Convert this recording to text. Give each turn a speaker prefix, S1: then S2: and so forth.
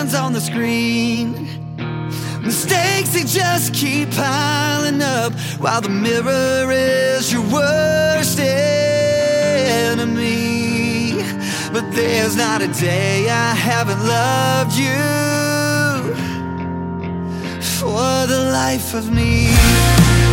S1: reflections on the screen. Mistakes, they just keep piling up, while the mirror is your worst enemy. But there's not a day I haven't loved you for the life of me.